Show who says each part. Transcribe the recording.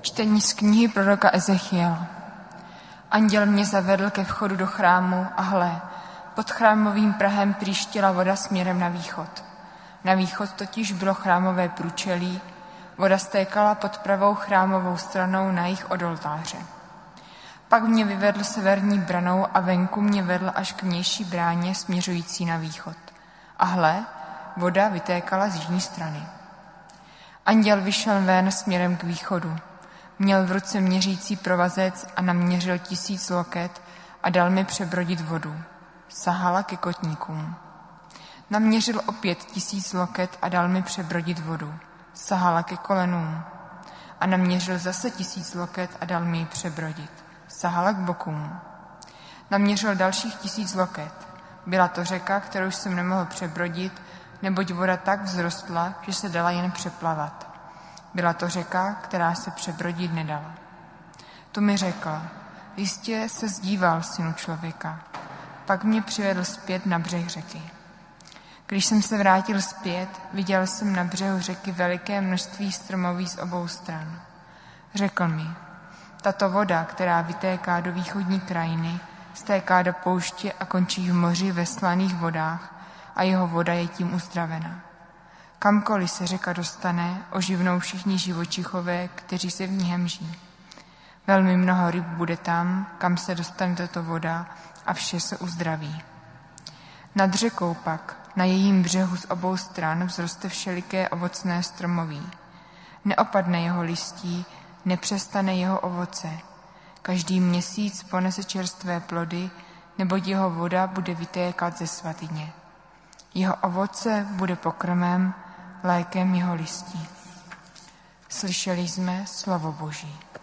Speaker 1: Čtení z knihy proroka Ezechiela. Anděl mě zavedl ke vchodu do chrámu a hle, pod chrámovým prahem prýštěla voda směrem na východ. Na východ totiž bylo chrámové průčelí, voda stékala pod pravou chrámovou stranou na jih od oltáře. Pak mě vyvedl severní branou a venku mě vedl až k vnější bráně směřující na východ. A hle, voda vytékala z jižní strany. Anděl vyšel ven směrem k východu. Měl v ruce měřící provazec a naměřil 1000 loket a dal mi přebrodit vodu. Sahala ke kotníkům. Naměřil opět 1000 loket a dal mi přebrodit vodu. Sahala ke kolenům. A naměřil zase 1000 loket a dal mi ji přebrodit. Sahala k bokům. Naměřil dalších 1000 loket. Byla to řeka, kterou jsem nemohl přebrodit, neboť voda tak vzrostla, že se dala jen přeplavat. Byla to řeka, která se přebrodit nedala. Tu mi řekl, jistě se zdíval, synu člověka. Pak mě přivedl zpět na břeh řeky. Když jsem se vrátil zpět, viděl jsem na břehu řeky veliké množství stromoví z obou stran. Řekl mi, tato voda, která vytéká do východní krajiny, stéká do pouště a končí v moři ve slaných vodách a jeho voda je tím uzdravena. Kamkoliv se řeka dostane, oživnou všichni živočichové, kteří se v ní hemží. Velmi mnoho ryb bude tam, kam se dostane tato voda a vše se uzdraví. Nad řekou pak, na jejím břehu z obou stran vzroste všeliké ovocné stromoví. Neopadne jeho listí, nepřestane jeho ovoce. Každý měsíc ponese čerstvé plody, neboť jeho voda bude vytékat ze svatyně. Jeho ovoce bude pokrmem, lékem jeho listí. Slyšeli jsme slovo Boží.